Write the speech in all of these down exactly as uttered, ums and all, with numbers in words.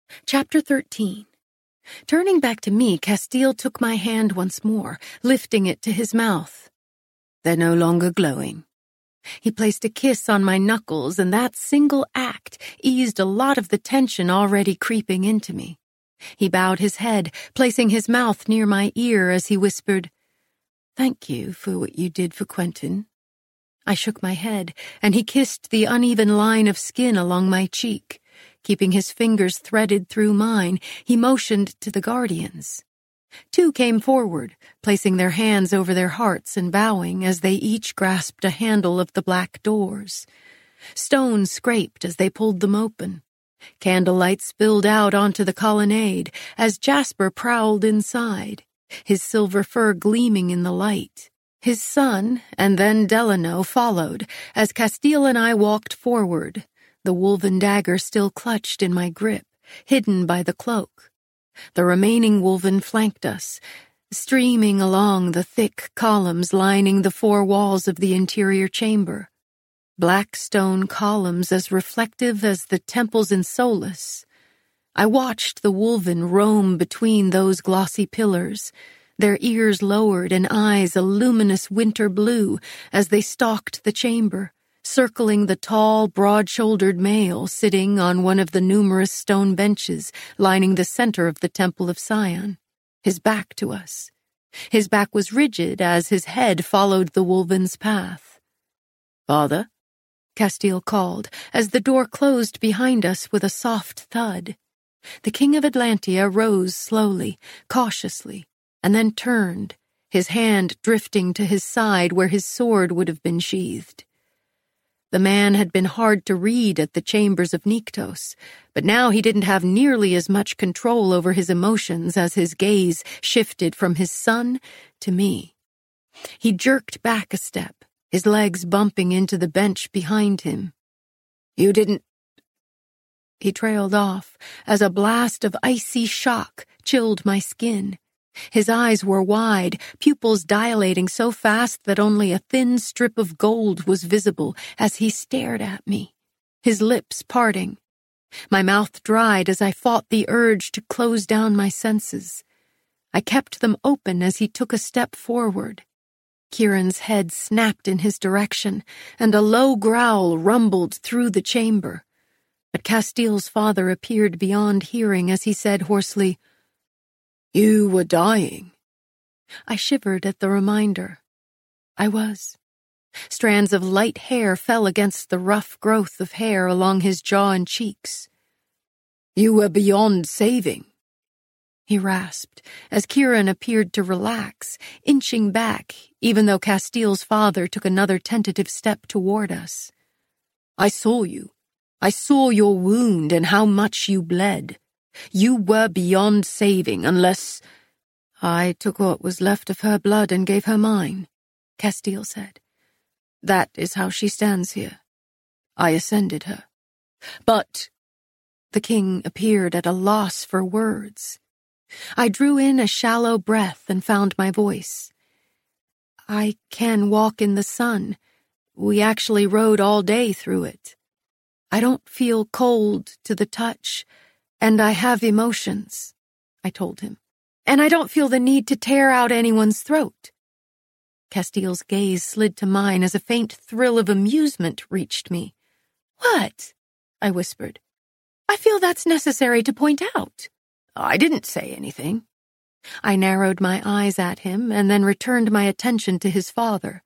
Chapter thirteen. Turning back to me, Castile took my hand once more, lifting it to his mouth. They're no longer glowing. He placed a kiss on my knuckles, and that single act eased a lot of the tension already creeping into me. He bowed his head, placing his mouth near my ear as he whispered, "Thank you for what you did for Quentin." I shook my head, and he kissed the uneven line of skin along my cheek. Keeping his fingers threaded through mine, he motioned to the guardians. Two came forward, placing their hands over their hearts and bowing as they each grasped a handle of the black doors. Stones scraped as they pulled them open. Candlelight spilled out onto the colonnade as Jasper prowled inside, his silver fur gleaming in the light. His son, and then Delano, followed as Castile and I walked forward, the woven dagger still clutched in my grip, hidden by the cloak. The remaining woven flanked us, streaming along the thick columns lining the four walls of the interior chamber. Black stone columns as reflective as the temples in Solus. I watched the woven roam between those glossy pillars, their ears lowered and eyes a luminous winter blue as they stalked the chamber, circling the tall, broad-shouldered male sitting on one of the numerous stone benches lining the center of the Temple of Sion, his back to us. His back was rigid as his head followed the woven's path. "Father?" Castile called as the door closed behind us with a soft thud. The King of Atlantia rose slowly, cautiously, and then turned, his hand drifting to his side where his sword would have been sheathed. The man had been hard to read at the chambers of Nyktos, but now he didn't have nearly as much control over his emotions as his gaze shifted from his son to me. He jerked back a step, his legs bumping into the bench behind him. "You didn't—" He trailed off as a blast of icy shock chilled my skin. His eyes were wide, pupils dilating so fast that only a thin strip of gold was visible as he stared at me, his lips parting. My mouth dried as I fought the urge to close down my senses. I kept them open as he took a step forward. Kieran's head snapped in his direction, and a low growl rumbled through the chamber. But Castile's father appeared beyond hearing as he said hoarsely, "You were dying." I shivered at the reminder. I was. Strands of light hair fell against the rough growth of hair along his jaw and cheeks. "You were beyond saving," he rasped, as Kieran appeared to relax, inching back, even though Castile's father took another tentative step toward us. "I saw you. I saw your wound and how much you bled. You were beyond saving unless—" "I took what was left of her blood and gave her mine," Castile said. "That is how she stands here. I ascended her. But—" The king appeared at a loss for words. I drew in a shallow breath and found my voice. "I can walk in the sun. We actually rode all day through it. I don't feel cold to the touch. And I have emotions," I told him. "And I don't feel the need to tear out anyone's throat." Castile's gaze slid to mine as a faint thrill of amusement reached me. "What?" I whispered. "I feel that's necessary to point out." "I didn't say anything." I narrowed my eyes at him and then returned my attention to his father.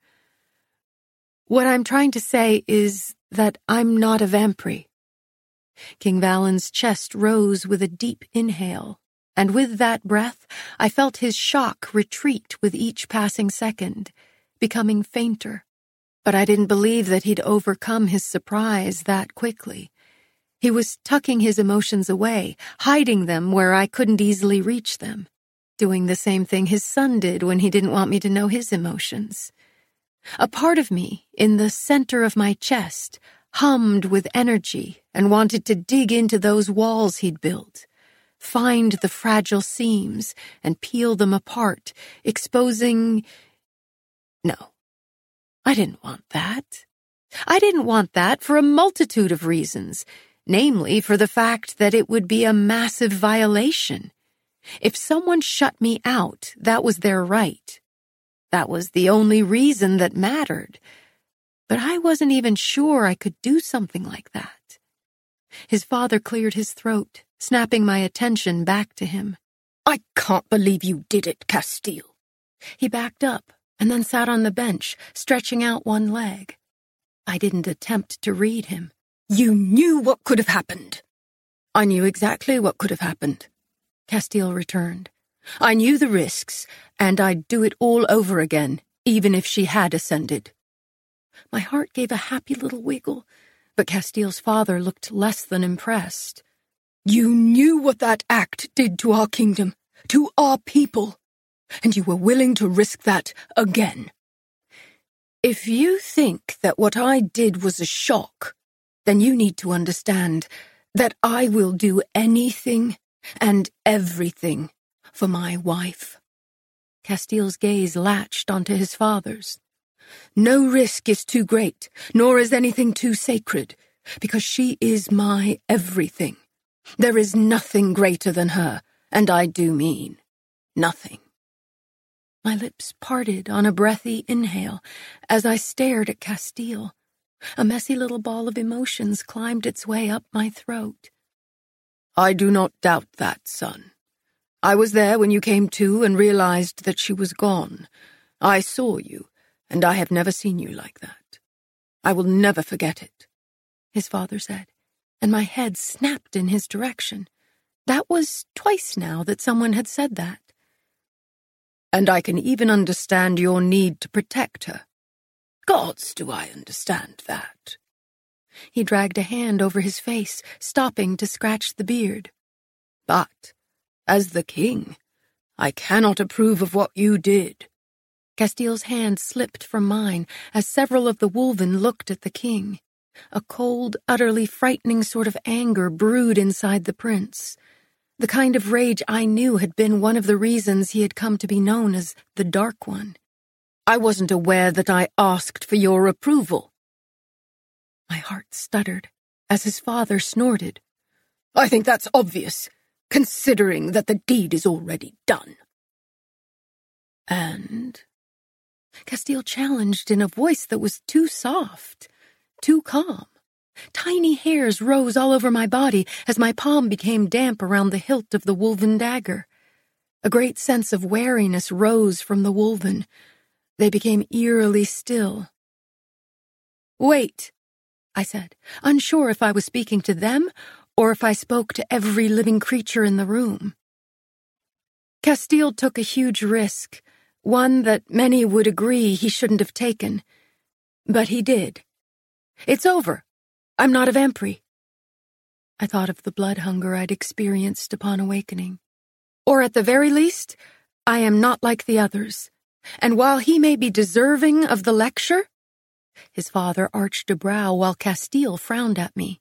"What I'm trying to say is that I'm not a vampire." King Valen's chest rose with a deep inhale, and with that breath, I felt his shock retreat with each passing second, becoming fainter. But I didn't believe that he'd overcome his surprise that quickly. He was tucking his emotions away, hiding them where I couldn't easily reach them, doing the same thing his son did when he didn't want me to know his emotions. A part of me, in the center of my chest, hummed with energy and wanted to dig into those walls he'd built, find the fragile seams and peel them apart, exposing... No, I didn't want that. I didn't want that for a multitude of reasons, namely for the fact that it would be a massive violation. If someone shut me out, that was their right. That was the only reason that mattered. But I wasn't even sure I could do something like that. His father cleared his throat, snapping my attention back to him. "I can't believe you did it, Castile." He backed up and then sat on the bench, stretching out one leg. I didn't attempt to read him. "You knew what could have happened." "I knew exactly what could have happened," Castile returned. "I knew the risks, and I'd do it all over again, even if she had ascended." My heart gave a happy little wiggle, but Castile's father looked less than impressed. "You knew what that act did to our kingdom, to our people, and you were willing to risk that again. If you think that what I did was a shock, then you need to understand that I will do anything and everything for my wife." Castile's gaze latched onto his father's. "No risk is too great, nor is anything too sacred, because she is my everything. There is nothing greater than her, and I do mean nothing." My lips parted on a breathy inhale as I stared at Castile. A messy little ball of emotions climbed its way up my throat. "I do not doubt that, son. I was there when you came to and realized that she was gone. I saw you, and I have never seen you like that. I will never forget it," his father said, and my head snapped in his direction. That was twice now that someone had said that. "And I can even understand your need to protect her. Gods, do I understand that." He dragged a hand over his face, stopping to scratch the beard. "But, as the king, I cannot approve of what you did." Castile's hand slipped from mine as several of the Wolven looked at the king. A cold, utterly frightening sort of anger brewed inside the prince. The kind of rage I knew had been one of the reasons he had come to be known as the Dark One. "I wasn't aware that I asked for your approval." My heart stuttered as his father snorted. "I think that's obvious, considering that the deed is already done." "And?" Castile challenged in a voice that was too soft, too calm. Tiny hairs rose all over my body as my palm became damp around the hilt of the Wolven dagger. A great sense of wariness rose from the Wolven. They became eerily still. "Wait," I said, unsure if I was speaking to them or if I spoke to every living creature in the room. Castile took a huge risk, one that many would agree he shouldn't have taken. But he did. "It's over. I'm not a vampire." I thought of the blood hunger I'd experienced upon awakening. "Or at the very least, I am not like the others. And while he may be deserving of the lecture..." His father arched a brow while Castile frowned at me.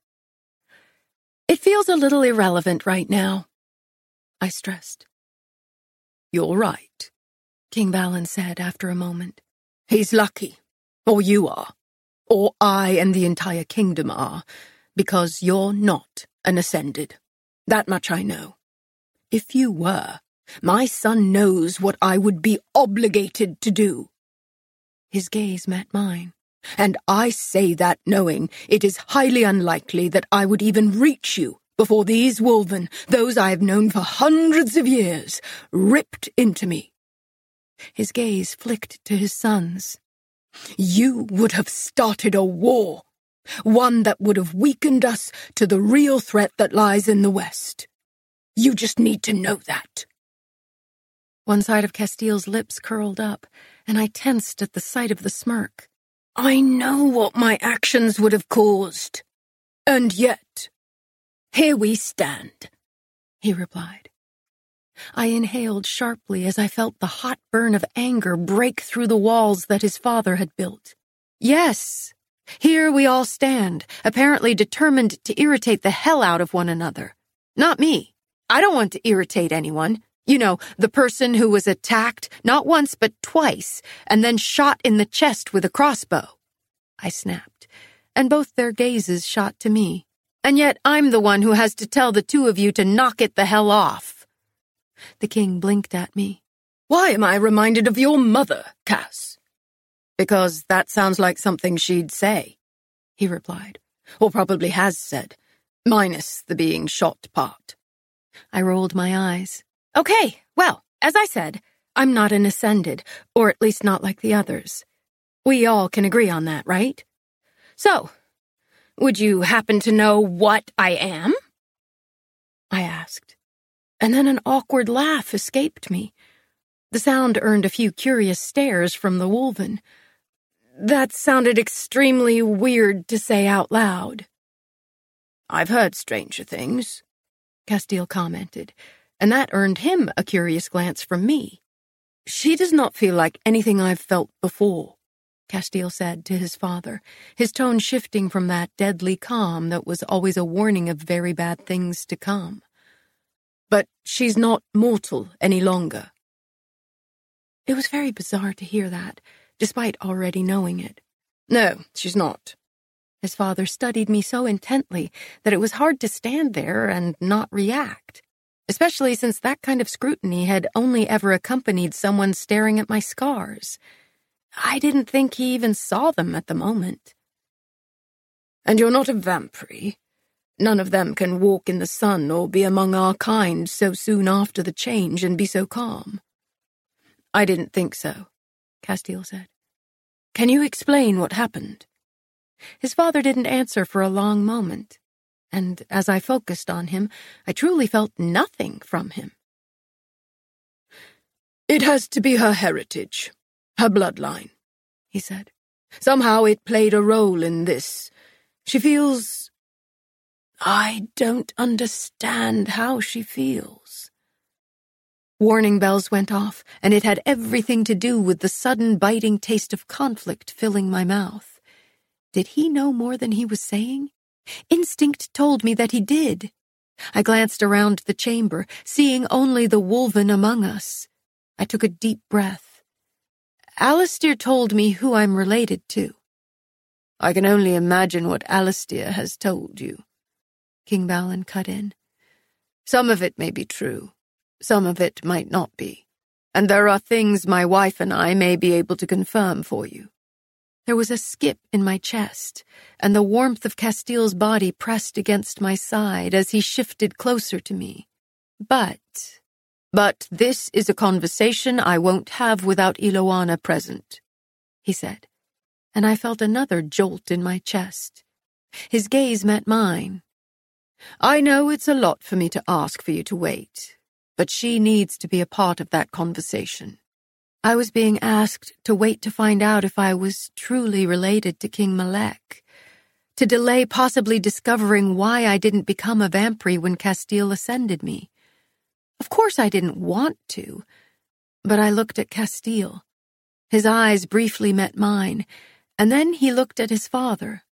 "It feels a little irrelevant right now," I stressed. "You're right," King Valen said after a moment. "He's lucky. Or you are. Or I and the entire kingdom are, because you're not an Ascended. That much I know. If you were, my son knows what I would be obligated to do." His gaze met mine. "And I say that knowing it is highly unlikely that I would even reach you before these Wolven, those I have known for hundreds of years, ripped into me." His gaze flicked to his sons. "You would have started a war, one that would have weakened us to the real threat that lies in the West. You just need to know that." One side of Castile's lips curled up, and I tensed at the sight of the smirk. "I know what my actions would have caused. And yet, here we stand," he replied. I inhaled sharply as I felt the hot burn of anger break through the walls that his father had built. Yes, here we all stand, apparently determined to irritate the hell out of one another. Not me. I don't want to irritate anyone. You know, the person who was attacked not once but twice, and then shot in the chest with a crossbow. I snapped, and both their gazes shot to me. And yet I'm the one who has to tell the two of you to knock it the hell off. The king blinked at me. Why am I reminded of your mother, Cass? Because that sounds like something she'd say, he replied. Or probably has said, minus the being shot part. I rolled my eyes. Okay, well, as I said, I'm not an ascended, or at least not like the others. We all can agree on that, right? So, would you happen to know what I am? I asked, and then an awkward laugh escaped me. The sound earned a few curious stares from the Wolven. That sounded extremely weird to say out loud. I've heard stranger things, Castile commented, and that earned him a curious glance from me. She does not feel like anything I've felt before, Castile said to his father, his tone shifting from that deadly calm that was always a warning of very bad things to come. But she's not mortal any longer. It was very bizarre to hear that, despite already knowing it. No, she's not. His father studied me so intently that it was hard to stand there and not react, especially since that kind of scrutiny had only ever accompanied someone staring at my scars. I didn't think he even saw them at the moment. And you're not a vampire. None of them can walk in the sun or be among our kind so soon after the change and be so calm. I didn't think so, Castile said. Can you explain what happened? His father didn't answer for a long moment, and as I focused on him, I truly felt nothing from him. It has to be her heritage, her bloodline, he said. Somehow it played a role in this. She feels... I don't understand how she feels. Warning bells went off, and it had everything to do with the sudden biting taste of conflict filling my mouth. Did he know more than he was saying? Instinct told me that he did. I glanced around the chamber, seeing only the Wolven among us. I took a deep breath. Alistair told me who I'm related to. I can only imagine what Alistair has told you, King Balin cut in. Some of it may be true. Some of it might not be. And there are things my wife and I may be able to confirm for you. There was a skip in my chest, and the warmth of Castile's body pressed against my side as he shifted closer to me. But, but this is a conversation I won't have without Eloana present, he said, and I felt another jolt in my chest. His gaze met mine. I know it's a lot for me to ask for you to wait, but she needs to be a part of that conversation. I was being asked to wait to find out if I was truly related to King Malek, to delay possibly discovering why I didn't become a vampire when Castile ascended me. Of course I didn't want to, but I looked at Castile. His eyes briefly met mine, and then he looked at his father.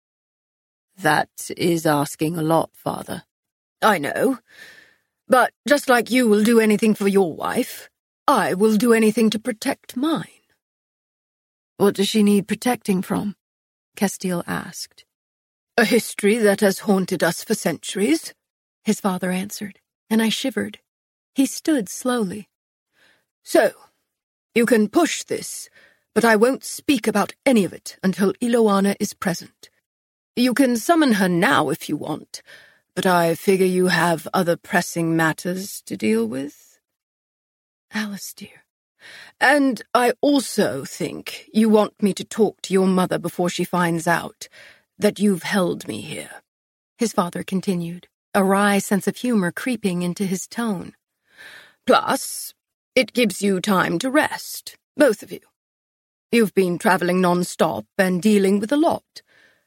That is asking a lot, Father. I know, but just like you will do anything for your wife, I will do anything to protect mine. What does she need protecting from? Castile asked. A history that has haunted us for centuries, his father answered, and I shivered. He stood slowly. So, you can push this, but I won't speak about any of it until Eloana is present. You can summon her now if you want, but I figure you have other pressing matters to deal with. Alistair. And I also think you want me to talk to your mother before she finds out that you've held me here, his father continued, a wry sense of humor creeping into his tone. Plus, it gives you time to rest, both of you. You've been traveling non-stop and dealing with a lot.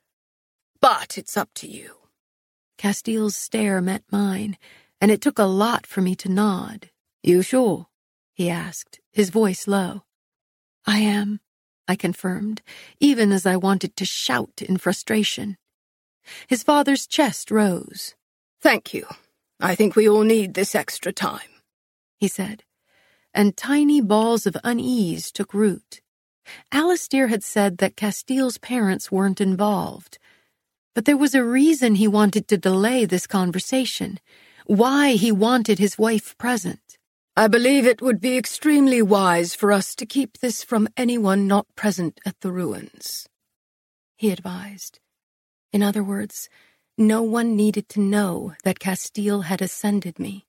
But it's up to you. Castile's stare met mine, and it took a lot for me to nod. You sure? He asked, his voice low. I am, I confirmed, even as I wanted to shout in frustration. His father's chest rose. Thank you. I think we all need this extra time, he said, and tiny balls of unease took root. Alistair had said that Castile's parents weren't involved. But there was a reason he wanted to delay this conversation, why he wanted his wife present. I believe it would be extremely wise for us to keep this from anyone not present at the ruins, he advised. In other words, no one needed to know that Castile had ascended me.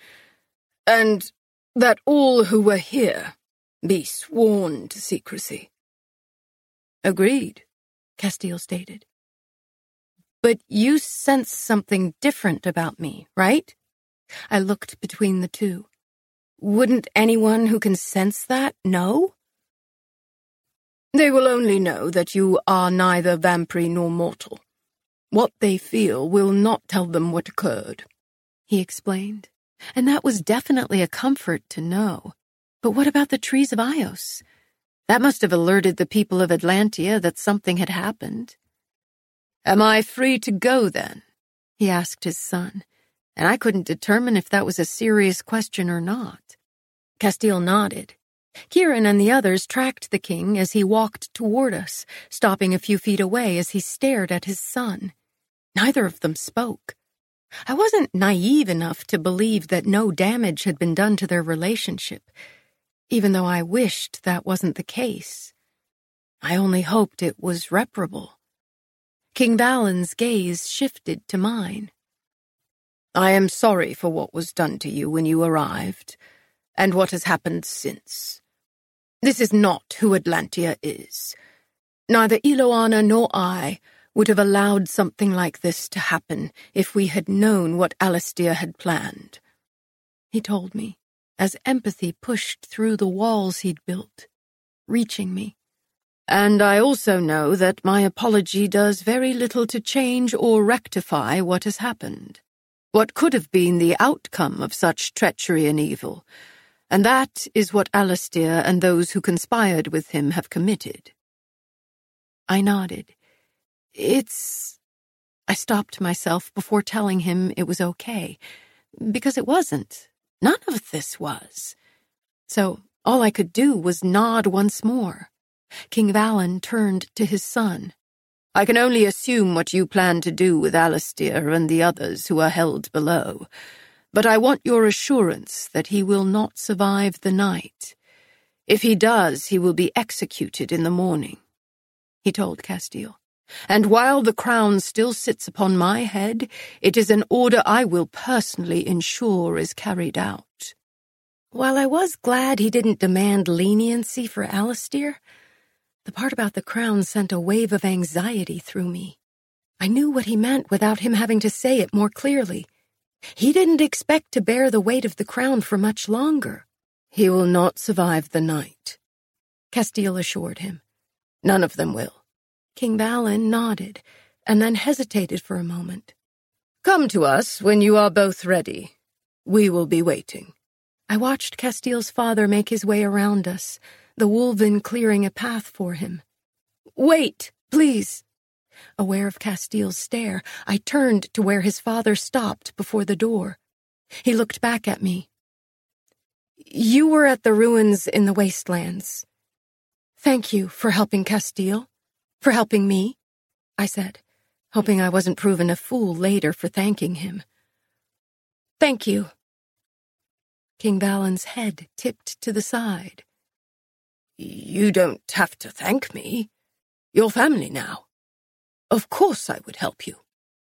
And that all who were here be sworn to secrecy. Agreed, Castile stated. But you sense something different about me, right? I looked between the two. Wouldn't anyone who can sense that know? They will only know that you are neither vampire nor mortal. What they feel will not tell them what occurred, he explained. And that was definitely a comfort to know. But what about the trees of Ios? That must have alerted the people of Atlantia that something had happened. Am I free to go, then? He asked his son, and I couldn't determine if that was a serious question or not. Castile nodded. Kieran and the others tracked the king as he walked toward us, stopping a few feet away as he stared at his son. Neither of them spoke. I wasn't naive enough to believe that no damage had been done to their relationship, even though I wished that wasn't the case. I only hoped it was reparable. King Valen's gaze shifted to mine. I am sorry for what was done to you when you arrived, and what has happened since. This is not who Atlantia is. Neither Eloana nor I would have allowed something like this to happen if we had known what Alistair had planned. He told me, as empathy pushed through the walls he'd built, reaching me. And I also know that my apology does very little to change or rectify what has happened, what could have been the outcome of such treachery and evil, and that is what Alistair and those who conspired with him have committed. I nodded. It's... I stopped myself before telling him it was okay, because it wasn't. None of this was. So all I could do was nod once more. King Valen turned to his son. I can only assume what you plan to do with Alistair and the others who are held below, but I want your assurance that he will not survive the night. If he does, he will be executed in the morning, he told Castile. And while the crown still sits upon my head, it is an order I will personally ensure is carried out. While I was glad he didn't demand leniency for Alistair, the part about the crown sent a wave of anxiety through me. I knew what he meant without him having to say it more clearly. He didn't expect to bear the weight of the crown for much longer. He will not survive the night, Castile assured him. None of them will. King Valen nodded, and then hesitated for a moment. Come to us when you are both ready. We will be waiting. I watched Castile's father make his way around us, the Wolven clearing a path for him. Wait, please. Aware of Castile's stare, I turned to where his father stopped before the door. He looked back at me. You were at the ruins in the wastelands. Thank you for helping Castile. For helping me, I said, hoping I wasn't proven a fool later for thanking him. Thank you. King Valen's head tipped to the side. You don't have to thank me. You're family now. Of course I would help you.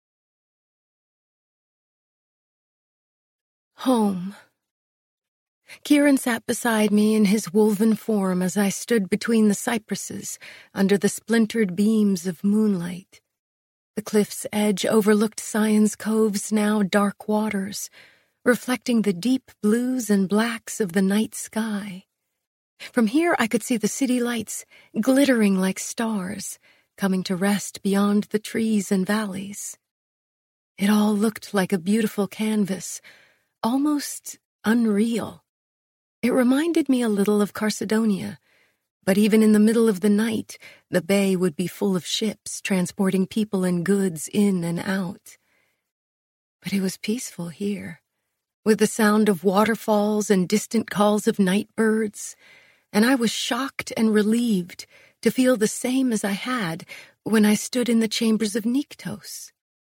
Home. Kieran sat beside me in his wolven form as I stood between the cypresses under the splintered beams of moonlight. The cliff's edge overlooked Scion's Cove's now dark waters, reflecting the deep blues and blacks of the night sky. From here I could see the city lights glittering like stars, coming to rest beyond the trees and valleys. It all looked like a beautiful canvas, almost unreal. It reminded me a little of Carcedonia, but even in the middle of the night, the bay would be full of ships transporting people and goods in and out. But it was peaceful here, with the sound of waterfalls and distant calls of night birds, and I was shocked and relieved to feel the same as I had when I stood in the chambers of Nyktos.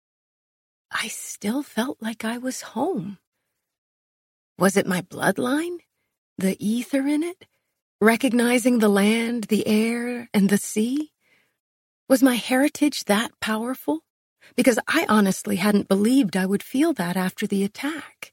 I still felt like I was home. Was it my bloodline? The ether in it? Recognizing the land, the air, and the sea? Was my heritage that powerful? Because I honestly hadn't believed I would feel that after the attack.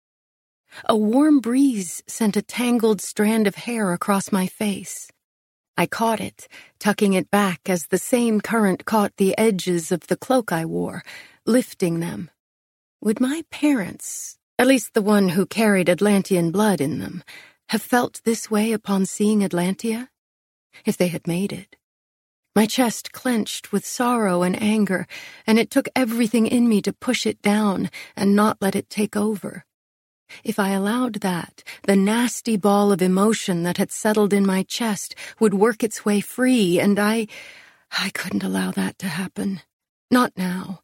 A warm breeze sent a tangled strand of hair across my face. I caught it, tucking it back as the same current caught the edges of the cloak I wore, lifting them. Would my parents, at least the one who carried Atlantean blood in them, have felt this way upon seeing Atlantia? If they had made it. My chest clenched with sorrow and anger, and it took everything in me to push it down and not let it take over. If I allowed that, the nasty ball of emotion that had settled in my chest would work its way free, and I... I couldn't allow that to happen. Not now.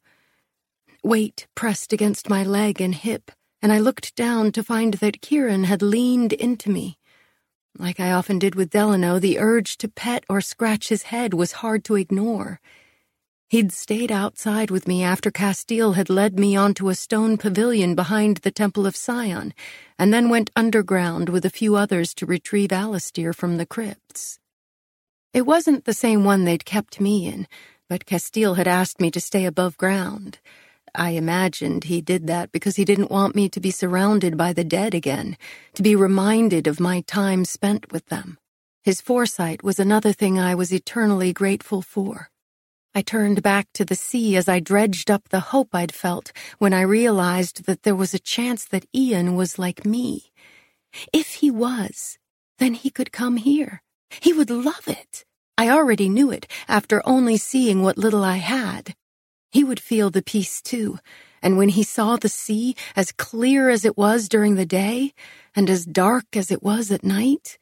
Weight pressed against my leg and hip, and I looked down to find that Kieran had leaned into me. Like I often did with Delano, the urge to pet or scratch his head was hard to ignore. He'd stayed outside with me after Castile had led me onto a stone pavilion behind the Temple of Sion, and then went underground with a few others to retrieve Alistair from the crypts. It wasn't the same one they'd kept me in, but Castile had asked me to stay above ground. I imagined he did that because he didn't want me to be surrounded by the dead again, to be reminded of my time spent with them. His foresight was another thing I was eternally grateful for. I turned back to the sea as I dredged up the hope I'd felt when I realized that there was a chance that Ian was like me. If he was, then he could come here. He would love it. I already knew it after only seeing what little I had. He would feel the peace too, and when he saw the sea as clear as it was during the day and as dark as it was at night,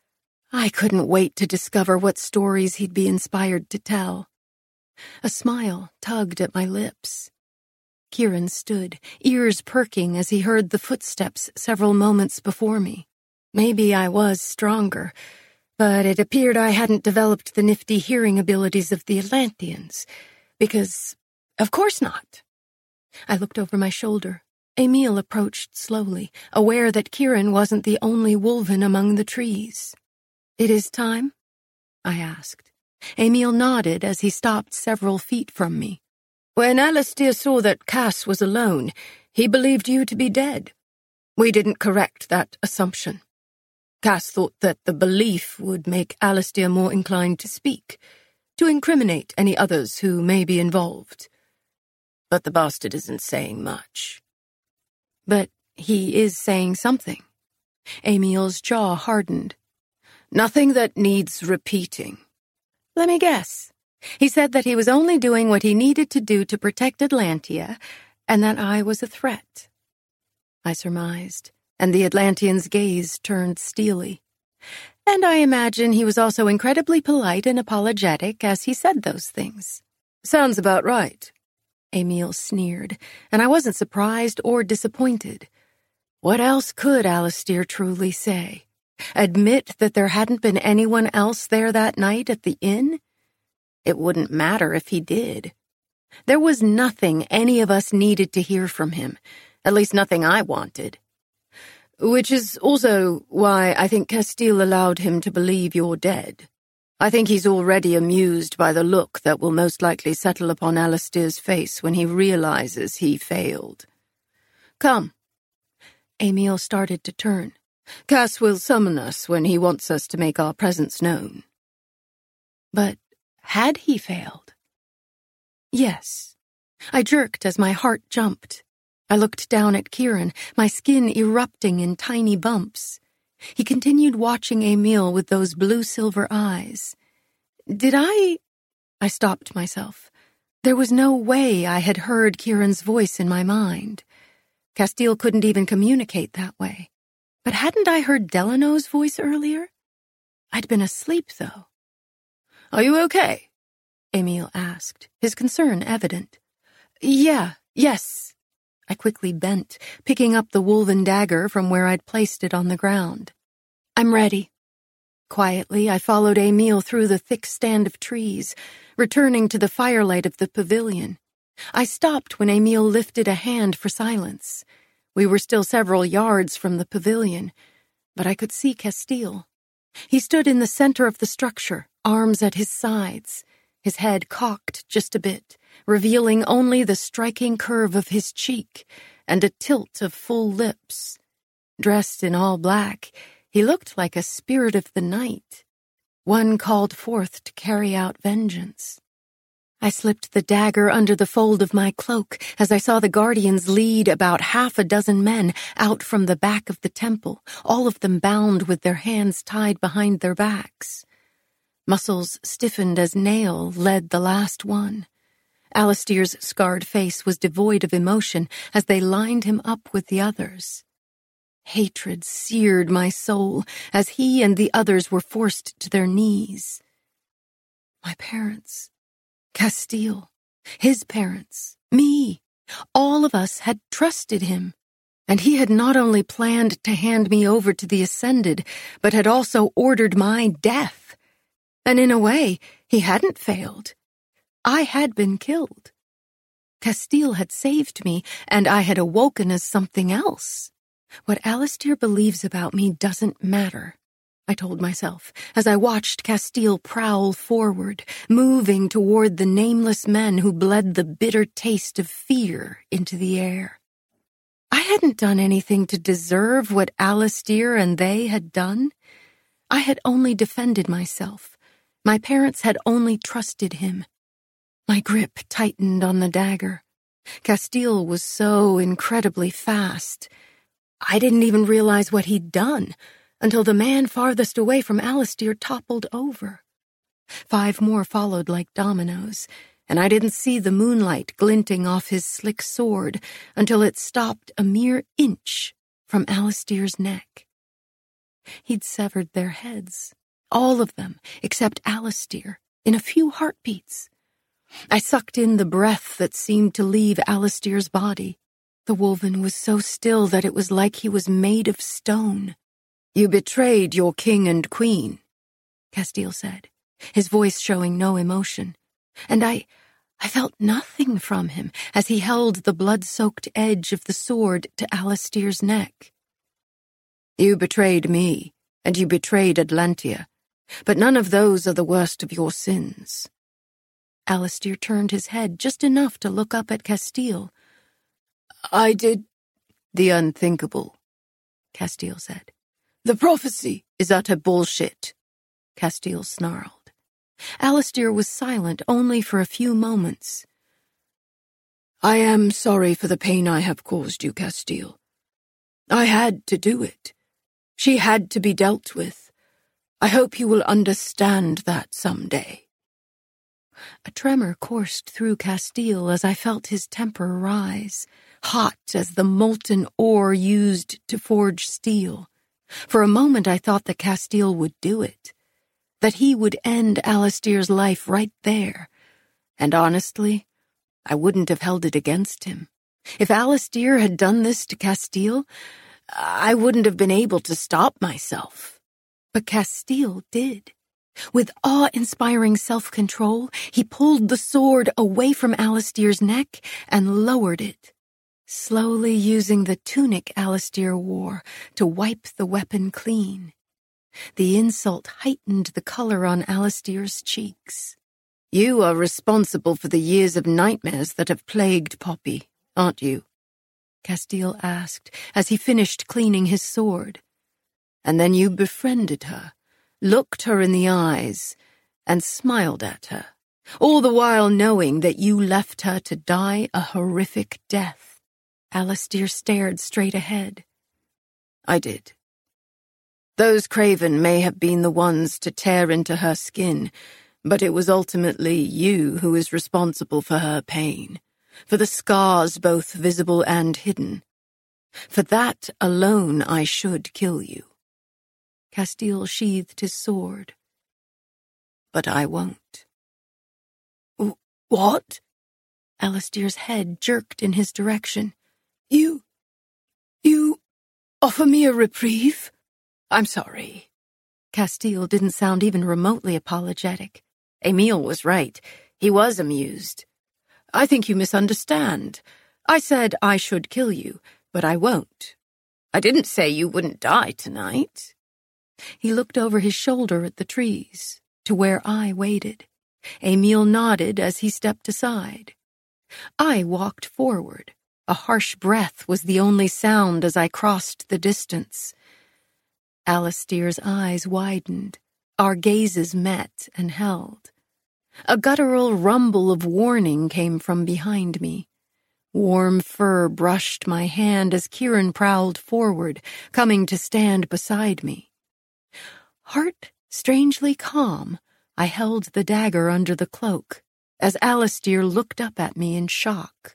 I couldn't wait to discover what stories he'd be inspired to tell. A smile tugged at my lips. Kieran stood, ears perking as he heard the footsteps several moments before me. Maybe I was stronger, but it appeared I hadn't developed the nifty hearing abilities of the Atlanteans, because... Of course not. I looked over my shoulder. Emil approached slowly, aware that Kieran wasn't the only wolven among the trees. "It is time?" I asked. Emil nodded as he stopped several feet from me. "When Alistair saw that Cass was alone, he believed you to be dead. We didn't correct that assumption. Cass thought that the belief would make Alistair more inclined to speak, to incriminate any others who may be involved. But the bastard isn't saying much." "But he is saying something." Emil's jaw hardened. "Nothing that needs repeating." "Let me guess. He said that he was only doing what he needed to do to protect Atlantia, and that I was a threat." I surmised, and the Atlantean's gaze turned steely. "And I imagine he was also incredibly polite and apologetic as he said those things." "Sounds about right," Emil sneered, and I wasn't surprised or disappointed. What else could Alistair truly say? Admit that there hadn't been anyone else there that night at the inn? It wouldn't matter if he did. There was nothing any of us needed to hear from him, at least nothing I wanted. Which is also why I think Castile allowed him to believe you're dead. I think he's already amused by the look that will most likely settle upon Alistair's face when he realizes he failed. "Come." Emil started to turn. "Cass will summon us when he wants us to make our presence known." But had he failed? Yes. I jerked as my heart jumped. I looked down at Kieran, my skin erupting in tiny bumps. He continued watching Emil with those blue-silver eyes. Did I... I stopped myself. There was no way I had heard Kieran's voice in my mind. Castile couldn't even communicate that way. But hadn't I heard Delano's voice earlier? I'd been asleep, though. "Are you okay?" Emil asked, his concern evident. Yeah, yes. I quickly bent, picking up the woven dagger from where I'd placed it on the ground. "I'm ready." Quietly, I followed Emil through the thick stand of trees, returning to the firelight of the pavilion. I stopped when Emile lifted a hand for silence. We were still several yards from the pavilion, but I could see Castile. He stood in the center of the structure, arms at his sides, his head cocked just a bit, revealing only the striking curve of his cheek and a tilt of full lips. Dressed in all black, he looked like a spirit of the night, one called forth to carry out vengeance. I slipped the dagger under the fold of my cloak as I saw the guardians lead about half a dozen men out from the back of the temple, all of them bound with their hands tied behind their backs. Muscles stiffened as nail led the last one. Alistair's scarred face was devoid of emotion as they lined him up with the others. Hatred seared my soul as he and the others were forced to their knees. My parents, Castile, his parents, me, all of us had trusted him, and he had not only planned to hand me over to the Ascended, but had also ordered my death. And in a way, he hadn't failed. I had been killed. Castile had saved me, and I had awoken as something else. What Alistair believes about me doesn't matter, I told myself, as I watched Castile prowl forward, moving toward the nameless men who bled the bitter taste of fear into the air. I hadn't done anything to deserve what Alistair and they had done. I had only defended myself. My parents had only trusted him. My grip tightened on the dagger. Castile was so incredibly fast. I didn't even realize what he'd done until the man farthest away from Alistair toppled over. Five more followed like dominoes, and I didn't see the moonlight glinting off his slick sword until it stopped a mere inch from Alistair's neck. He'd severed their heads, all of them except Alistair, in a few heartbeats. I sucked in the breath that seemed to leave Alistair's body. The woven was so still that it was like he was made of stone. "You betrayed your king and queen," Castile said, his voice showing no emotion. And I, I felt nothing from him as he held the blood-soaked edge of the sword to Alistair's neck. "You betrayed me, and you betrayed Atlantia, but none of those are the worst of your sins." Alistair turned his head just enough to look up at Castile. "I did the unthinkable," Castile said. "The prophecy is utter bullshit," Castile snarled. Alistair was silent only for a few moments. "I am sorry for the pain I have caused you, Castile. I had to do it. She had to be dealt with. I hope you will understand that someday." A tremor coursed through Castile as I felt his temper rise, hot as the molten ore used to forge steel. For a moment I thought that Castile would do it, that he would end Alistair's life right there, and honestly, I wouldn't have held it against him. If Alistair had done this to Castile, I wouldn't have been able to stop myself. But Castile did. With awe-inspiring self-control, he pulled the sword away from Alistair's neck and lowered it, slowly using the tunic Alistair wore to wipe the weapon clean. The insult heightened the color on Alistair's cheeks. "You are responsible for the years of nightmares that have plagued Poppy, aren't you?" Castile asked as he finished cleaning his sword. "And then you befriended her, looked her in the eyes, and smiled at her, all the while knowing that you left her to die a horrific death." Alistair stared straight ahead. "I did. Those Craven may have been the ones to tear into her skin, but it was ultimately you who is responsible for her pain, for the scars both visible and hidden. For that alone I should kill you." Castile sheathed his sword. "But I won't." "What?" Alistair's head jerked in his direction. You... you offer me a reprieve? I'm sorry." Castile didn't sound even remotely apologetic. Emile was right. He was amused. "I think you misunderstand. I said I should kill you, but I won't. I didn't say you wouldn't die tonight." He looked over his shoulder at the trees, to where I waited. Emil nodded as he stepped aside. I walked forward. A harsh breath was the only sound as I crossed the distance. Alistair's eyes widened. Our gazes met and held. A guttural rumble of warning came from behind me. Warm fur brushed my hand as Kieran prowled forward, coming to stand beside me. Heart strangely calm, I held the dagger under the cloak, as Alistair looked up at me in shock.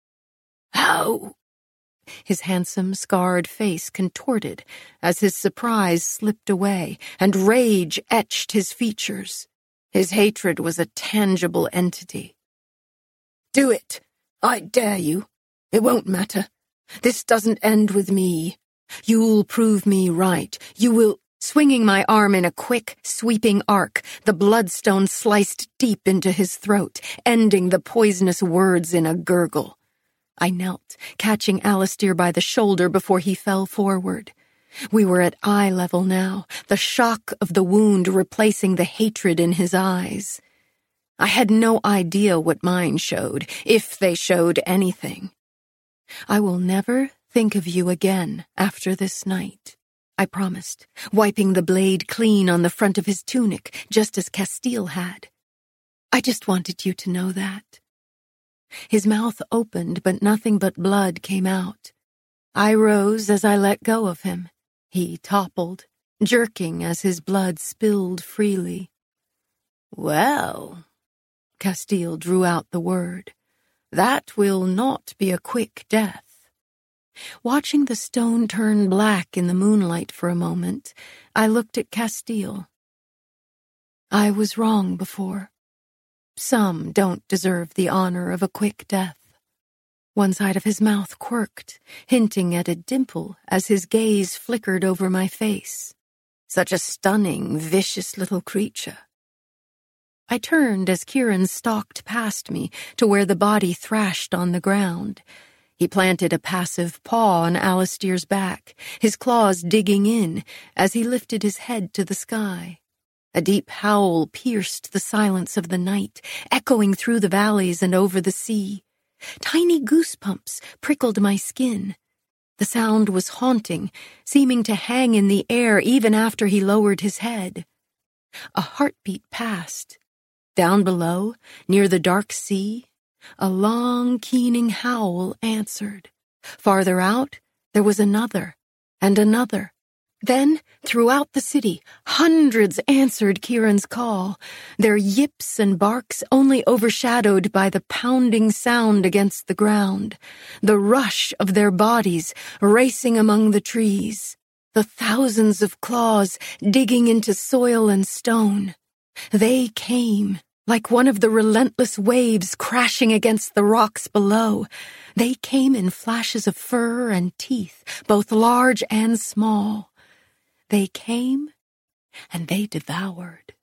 "How?" His handsome, scarred face contorted as his surprise slipped away, and rage etched his features. His hatred was a tangible entity. "Do it! I dare you. It won't matter. This doesn't end with me. You'll prove me right. You will—" Swinging my arm in a quick, sweeping arc, the bloodstone sliced deep into his throat, ending the poisonous words in a gurgle. I knelt, catching Alistair by the shoulder before he fell forward. We were at eye level now, the shock of the wound replacing the hatred in his eyes. I had no idea what mine showed, if they showed anything. "I will never think of you again after this night," I promised, wiping the blade clean on the front of his tunic, just as Castile had. "I just wanted you to know that." His mouth opened, but nothing but blood came out. I rose as I let go of him. He toppled, jerking as his blood spilled freely. "Well," Castile drew out the word, "that will not be a quick death." Watching the stone turn black in the moonlight for a moment, I looked at Castile. I was wrong before. Some don't deserve the honor of a quick death. One side of his mouth quirked, hinting at a dimple as his gaze flickered over my face. Such a stunning, vicious little creature. I turned as Kieran stalked past me to where the body thrashed on the ground. He planted a passive paw on Alistair's back, his claws digging in as he lifted his head to the sky. A deep howl pierced the silence of the night, echoing through the valleys and over the sea. Tiny goosebumps prickled my skin. The sound was haunting, seeming to hang in the air even after he lowered his head. A heartbeat passed. Down below, near the dark sea, a long, keening howl answered. Farther out, there was another, and another. Then, throughout the city, hundreds answered Kieran's call, their yips and barks only overshadowed by the pounding sound against the ground, the rush of their bodies racing among the trees, the thousands of claws digging into soil and stone. They came, like one of the relentless waves crashing against the rocks below. They came in flashes of fur and teeth, both large and small. They came, and they devoured.